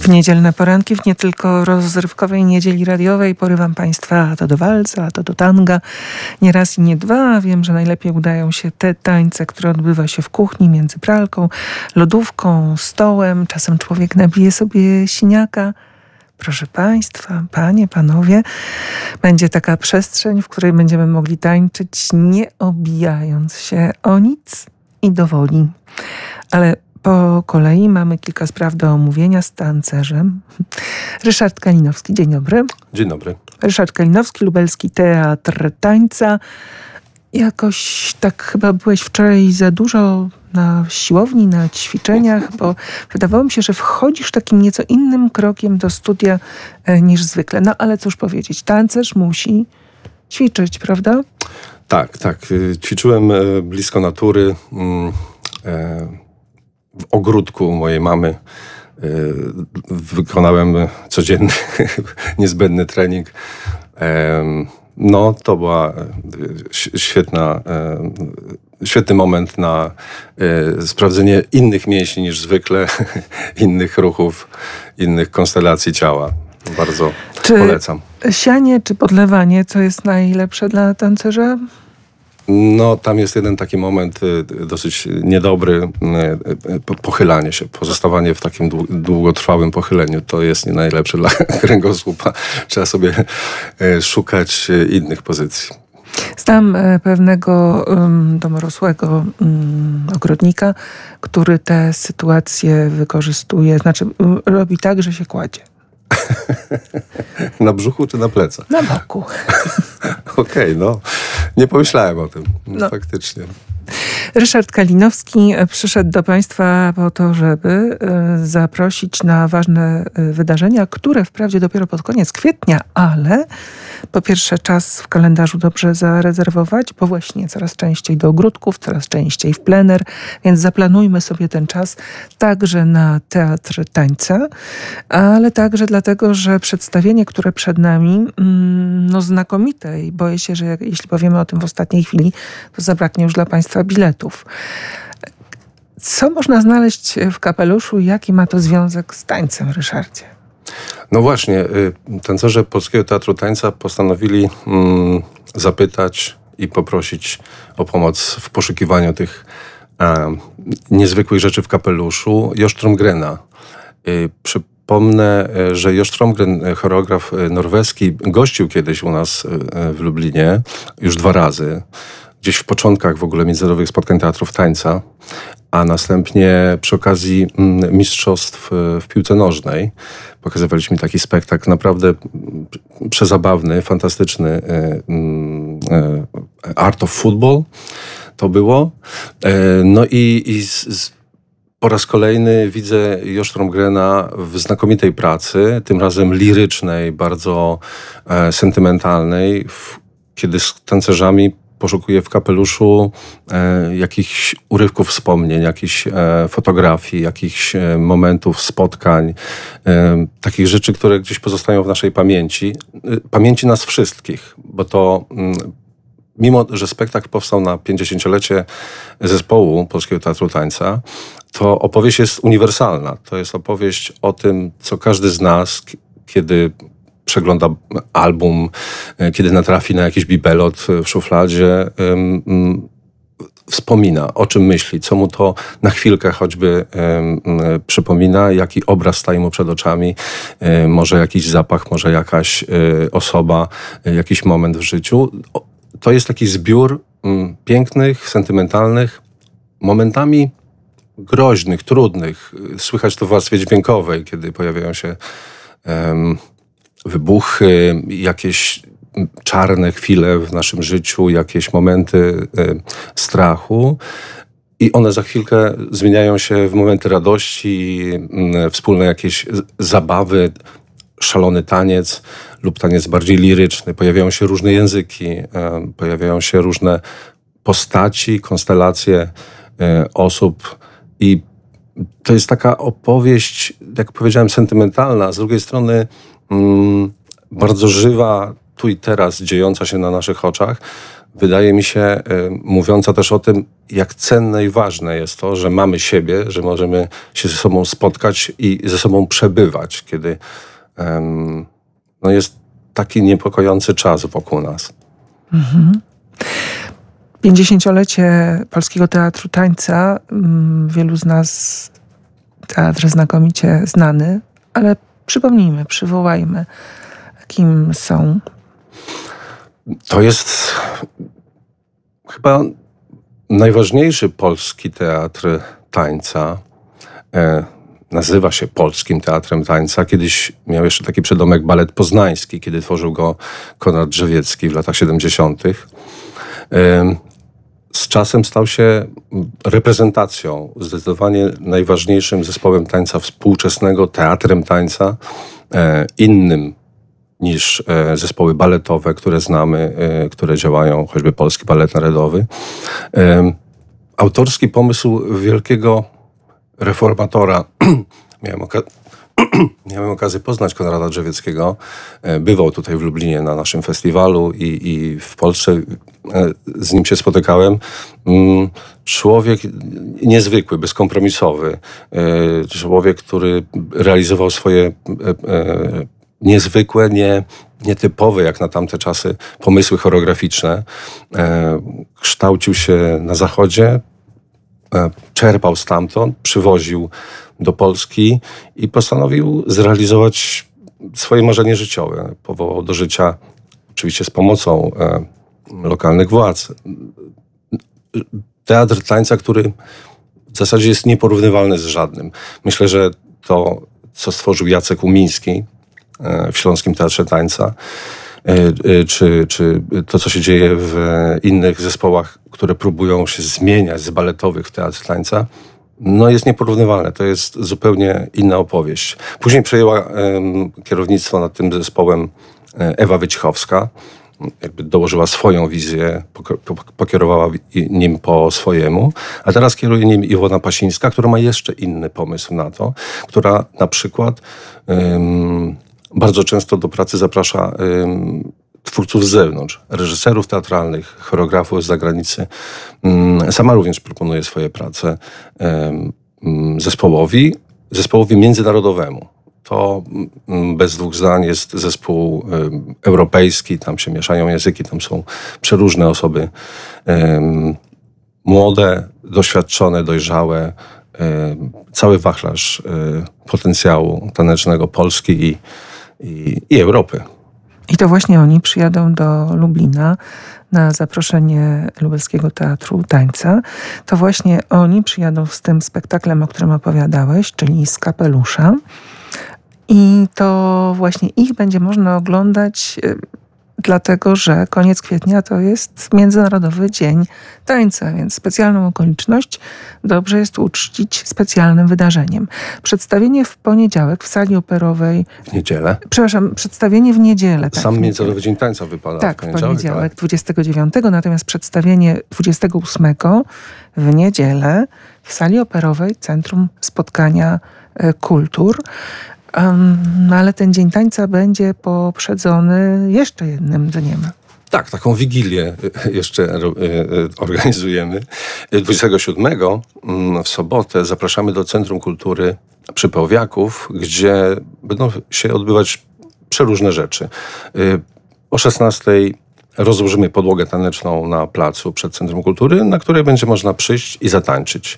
niedzielne poranki, w nie tylko rozrywkowej niedzieli radiowej porywam Państwa a to do walca, a to do tanga. Nie raz i nie dwa. Wiem, że najlepiej udają się te tańce, które odbywa się w kuchni między pralką, lodówką, stołem. Czasem człowiek nabije sobie siniaka. Proszę Państwa, Panie, Panowie, będzie taka przestrzeń, w której będziemy mogli tańczyć, nie obijając się o nic i do woli. Ale po kolei mamy kilka spraw do omówienia z tancerzem. Ryszard Kalinowski, dzień dobry. Dzień dobry. Ryszard Kalinowski, Lubelski Teatr Tańca. Jakoś tak chyba byłeś wczoraj za dużo na siłowni, na ćwiczeniach, bo wydawało mi się, że wchodzisz takim nieco innym krokiem do studia niż zwykle. No ale cóż powiedzieć, tancerz musi ćwiczyć, prawda? Tak. Ćwiczyłem blisko natury, w ogródku mojej mamy. Wykonałem codzienny, niezbędny trening. No, to była świetny moment na sprawdzenie innych mięśni niż zwykle, innych ruchów, innych konstelacji ciała. Bardzo polecam. Sianie czy podlewanie, co jest najlepsze dla tancerza? No, tam jest jeden taki moment dosyć niedobry, pochylanie się, pozostawanie w takim długotrwałym pochyleniu. To jest nie najlepsze dla kręgosłupa. Trzeba sobie szukać innych pozycji. Znam pewnego domorosłego ogrodnika, który tę sytuację wykorzystuje, znaczy robi tak, że się kładzie. Na brzuchu czy na plecach? Na boku. Okej, no. Nie pomyślałem o tym. Faktycznie. Ryszard Kalinowski przyszedł do Państwa po to, żeby zaprosić na ważne wydarzenia, które wprawdzie dopiero pod koniec kwietnia, ale po pierwsze czas w kalendarzu dobrze zarezerwować, bo właśnie coraz częściej do ogródków, coraz częściej w plener, więc zaplanujmy sobie ten czas także na Teatr Tańca, ale także dlatego, że przedstawienie, które przed nami, no znakomite i boję się, że jeśli powiemy o tym w ostatniej chwili, to zabraknie już dla Państwa biletów. Co można znaleźć w kapeluszu i jaki ma to związek z tańcem, Ryszardzie? No właśnie, tancerze Polskiego Teatru Tańca postanowili zapytać i poprosić o pomoc w poszukiwaniu tych niezwykłych rzeczy w kapeluszu Josh Tromgrena. Przypomnę, że Josh Tromgren, choreograf norweski, gościł kiedyś u nas w Lublinie już 2 razy. Gdzieś w początkach w ogóle międzynarodowych spotkań teatrów tańca, a następnie przy okazji mistrzostw w piłce nożnej pokazywaliśmy taki spektakl naprawdę przezabawny, fantastyczny. Art of Football to było. No i po raz kolejny widzę Josh Tromgrena w znakomitej pracy, tym razem lirycznej, bardzo sentymentalnej, kiedy z tancerzami poszukuję w kapeluszu jakichś urywków wspomnień, jakichś fotografii, jakichś momentów, spotkań, takich rzeczy, które gdzieś pozostają w naszej pamięci nas wszystkich, bo to mimo, że spektakl powstał na 50-lecie zespołu Polskiego Teatru Tańca, to opowieść jest uniwersalna. To jest opowieść o tym, co każdy z nas, kiedy przegląda album, kiedy natrafi na jakiś bibelot w szufladzie, wspomina, o czym myśli, co mu to na chwilkę choćby przypomina, jaki obraz staje mu przed oczami, może jakiś zapach, może jakaś osoba, jakiś moment w życiu. To jest taki zbiór pięknych, sentymentalnych, momentami groźnych, trudnych. Słychać to w warstwie dźwiękowej, kiedy pojawiają się wybuchy, jakieś czarne chwile w naszym życiu, jakieś momenty strachu i one za chwilkę zmieniają się w momenty radości, wspólne jakieś zabawy, szalony taniec lub taniec bardziej liryczny. Pojawiają się różne języki, pojawiają się różne postaci, konstelacje osób i to jest taka opowieść, jak powiedziałem, sentymentalna, a z drugiej strony bardzo żywa, tu i teraz, dziejąca się na naszych oczach, wydaje mi się, mówiąca też o tym, jak cenne i ważne jest to, że mamy siebie, że możemy się ze sobą spotkać i ze sobą przebywać, kiedy jest taki niepokojący czas wokół nas. 50-lecie Polskiego Teatru Tańca. Wielu z nas teatr znakomicie znany, ale przypomnijmy, przywołajmy, kim są. To jest chyba najważniejszy polski teatr tańca. Nazywa się Polskim Teatrem Tańca. Kiedyś miał jeszcze taki przedomek Balet Poznański, kiedy tworzył go Konrad Drzewiecki w latach 70. Z czasem stał się reprezentacją, zdecydowanie najważniejszym zespołem tańca współczesnego, teatrem tańca, innym niż zespoły baletowe, które znamy, które działają, choćby Polski Balet Narodowy. Autorski pomysł wielkiego reformatora. Miałem okazję poznać Konrada Drzewieckiego. Bywał tutaj w Lublinie na naszym festiwalu i w Polsce z nim się spotykałem. Człowiek niezwykły, bezkompromisowy. Człowiek, który realizował swoje niezwykłe, nietypowe jak na tamte czasy pomysły choreograficzne. Kształcił się na Zachodzie, czerpał stamtąd, przywoził do Polski i postanowił zrealizować swoje marzenie życiowe. Powołał do życia, oczywiście z pomocą lokalnych władz, teatr tańca, który w zasadzie jest nieporównywalny z żadnym. Myślę, że to, co stworzył Jacek Umiński w Śląskim Teatrze Tańca, czy to, co się dzieje w innych zespołach, które próbują się zmieniać z baletowych w teatr tańca, jest nieporównywalne. To jest zupełnie inna opowieść. Później przejęła kierownictwo nad tym zespołem Ewa Wycichowska. Jakby dołożyła swoją wizję, pokierowała nim po swojemu, a teraz kieruje nim Iwona Pasińska, która ma jeszcze inny pomysł na to, która na przykład bardzo często do pracy zaprasza twórców z zewnątrz, reżyserów teatralnych, choreografów z zagranicy. Sama również proponuje swoje prace zespołowi międzynarodowemu. To bez dwóch zdań jest zespół europejski, tam się mieszają języki, tam są przeróżne osoby młode, doświadczone, dojrzałe, cały wachlarz potencjału tanecznego Polski i Europy. I to właśnie oni przyjadą do Lublina na zaproszenie Lubelskiego Teatru Tańca. To właśnie oni przyjadą z tym spektaklem, o którym opowiadałeś, czyli z Kapelusza. I to właśnie ich będzie można oglądać, dlatego że koniec kwietnia to jest Międzynarodowy Dzień Tańca, więc specjalną okoliczność dobrze jest uczcić specjalnym wydarzeniem. Przedstawienie w poniedziałek w sali operowej... W niedzielę? Przepraszam, przedstawienie w niedzielę. Tak, Sam Międzynarodowy Dzień Tańca wypada tak, w poniedziałek 29, natomiast przedstawienie 28 w niedzielę w sali operowej Centrum Spotkania Kultur. Ale ten Dzień Tańca będzie poprzedzony jeszcze jednym dniem. Tak, taką wigilię jeszcze organizujemy. 27 w sobotę zapraszamy do Centrum Kultury przy Pełwiaków, gdzie będą się odbywać przeróżne rzeczy. O 16 rozłożymy podłogę taneczną na placu przed Centrum Kultury, na której będzie można przyjść i zatańczyć.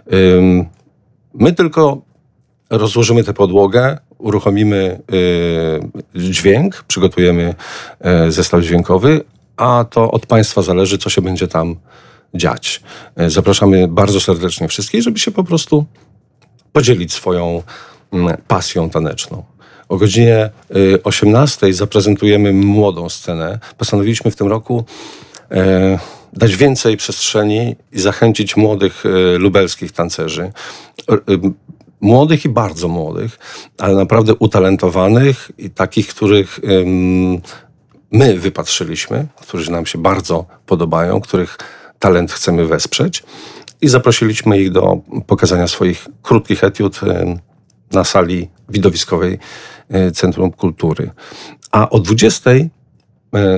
My tylko rozłożymy tę podłogę, uruchomimy dźwięk, przygotujemy zestaw dźwiękowy, a to od Państwa zależy, co się będzie tam dziać. Zapraszamy bardzo serdecznie wszystkich, żeby się po prostu podzielić swoją pasją taneczną. O godzinie 18 zaprezentujemy młodą scenę. Postanowiliśmy w tym roku dać więcej przestrzeni i zachęcić młodych lubelskich tancerzy. Młodych i bardzo młodych, ale naprawdę utalentowanych i takich, których my wypatrzyliśmy, którzy nam się bardzo podobają, których talent chcemy wesprzeć i zaprosiliśmy ich do pokazania swoich krótkich etiud na sali widowiskowej Centrum Kultury. A o 20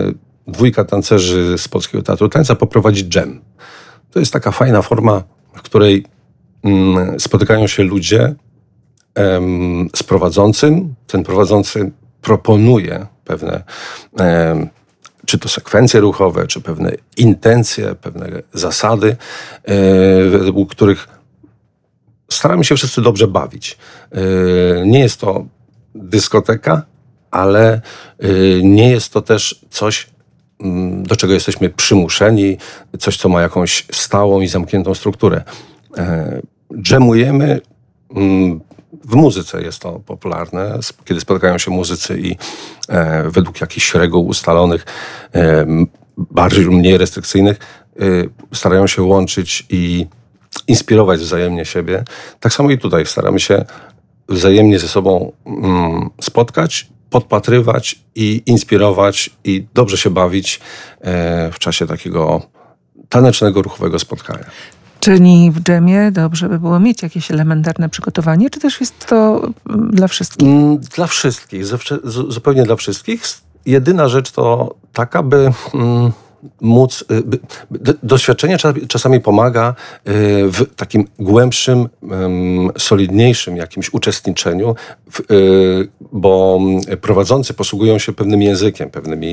dwójka tancerzy z Polskiego Teatru Tańca poprowadzi dżem. To jest taka fajna forma, w której spotykają się ludzie z prowadzącym. Ten prowadzący proponuje pewne czy to sekwencje ruchowe, czy pewne intencje, pewne zasady, według których staramy się wszyscy dobrze bawić. Nie jest to dyskoteka, ale nie jest to też coś, do czego jesteśmy przymuszeni, coś, co ma jakąś stałą i zamkniętą strukturę. Dżemujemy. W muzyce jest to popularne, kiedy spotykają się muzycy i według jakichś reguł ustalonych, bardziej lub mniej restrykcyjnych, starają się łączyć i inspirować wzajemnie siebie. Tak samo i tutaj staramy się wzajemnie ze sobą spotkać, podpatrywać i inspirować i dobrze się bawić w czasie takiego tanecznego, ruchowego spotkania. Czyli w dżemie dobrze by było mieć jakieś elementarne przygotowanie, czy też jest to dla wszystkich? Dla wszystkich, zupełnie dla wszystkich. Jedyna rzecz to taka, by móc... Doświadczenie czasami pomaga w takim głębszym, solidniejszym jakimś uczestniczeniu, bo prowadzący posługują się pewnym językiem,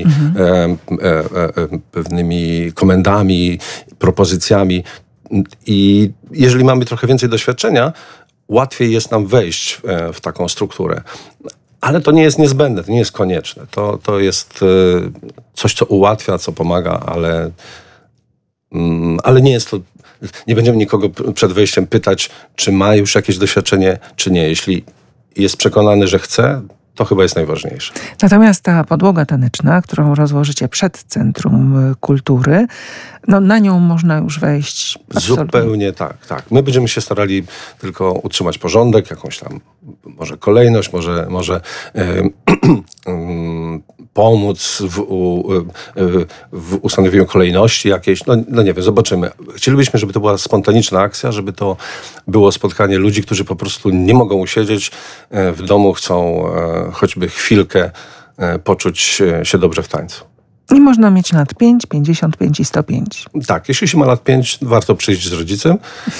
pewnymi komendami, propozycjami. I jeżeli mamy trochę więcej doświadczenia, łatwiej jest nam wejść w taką strukturę. Ale to nie jest niezbędne, to nie jest konieczne. To jest coś, co ułatwia, co pomaga, ale nie jest to... Nie będziemy nikogo przed wejściem pytać, czy ma już jakieś doświadczenie, czy nie. Jeśli jest przekonany, że chce, to chyba jest najważniejsze. Natomiast ta podłoga taneczna, którą rozłożycie przed Centrum Kultury, no na nią można już wejść absolutnie. Zupełnie tak. My będziemy się starali tylko utrzymać porządek, jakąś tam może kolejność, może pomóc w ustanowieniu kolejności jakiejś. No nie wiem, zobaczymy. Chcielibyśmy, żeby to była spontaniczna akcja, żeby to było spotkanie ludzi, którzy po prostu nie mogą usiedzieć w domu, chcą choćby chwilkę poczuć się dobrze w tańcu. I można mieć lat 5, 55 i 105. Tak, jeśli się ma lat 5, warto przyjść z rodzicem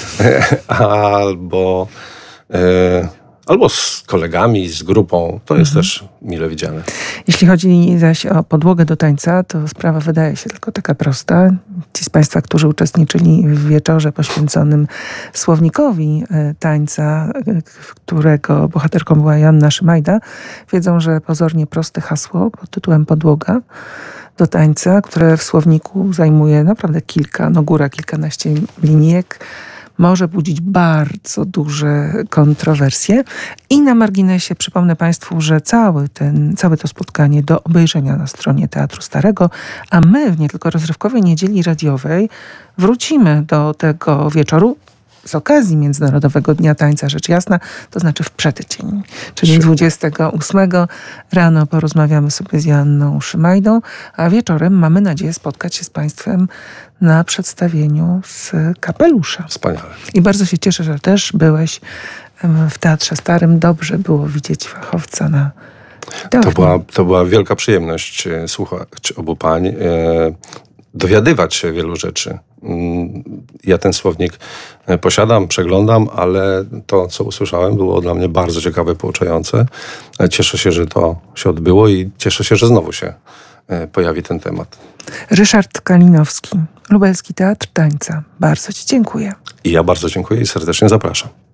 albo z kolegami, z grupą. To jest też mile widziane. Jeśli chodzi zaś o podłogę do tańca, to sprawa wydaje się tylko taka prosta. Ci z Państwa, którzy uczestniczyli w wieczorze poświęconym słownikowi tańca, którego bohaterką była Joanna Szymajda, wiedzą, że pozornie proste hasło pod tytułem Podłoga do tańca, które w słowniku zajmuje naprawdę kilkanaście linijek, może budzić bardzo duże kontrowersje. I na marginesie przypomnę Państwu, że całe to spotkanie do obejrzenia na stronie Teatru Starego, a my w nie tylko rozrywkowej niedzieli radiowej wrócimy do tego wieczoru z okazji Międzynarodowego Dnia Tańca, rzecz jasna, to znaczy w przedtydzień, czyli 28 rano porozmawiamy sobie z Joanną Szymajdą, a wieczorem mamy nadzieję spotkać się z Państwem na przedstawieniu z Kapelusza. Wspaniale. I bardzo się cieszę, że też byłeś w Teatrze Starym. Dobrze było widzieć fachowca na To była wielka przyjemność słuchać obu pań, dowiadywać się wielu rzeczy. Ja ten słownik posiadam, przeglądam, ale to, co usłyszałem, było dla mnie bardzo ciekawe, pouczające. Cieszę się, że to się odbyło i cieszę się, że znowu się pojawi ten temat. Ryszard Kalinowski, Lubelski Teatr Tańca. Bardzo Ci dziękuję. I ja bardzo dziękuję i serdecznie zapraszam.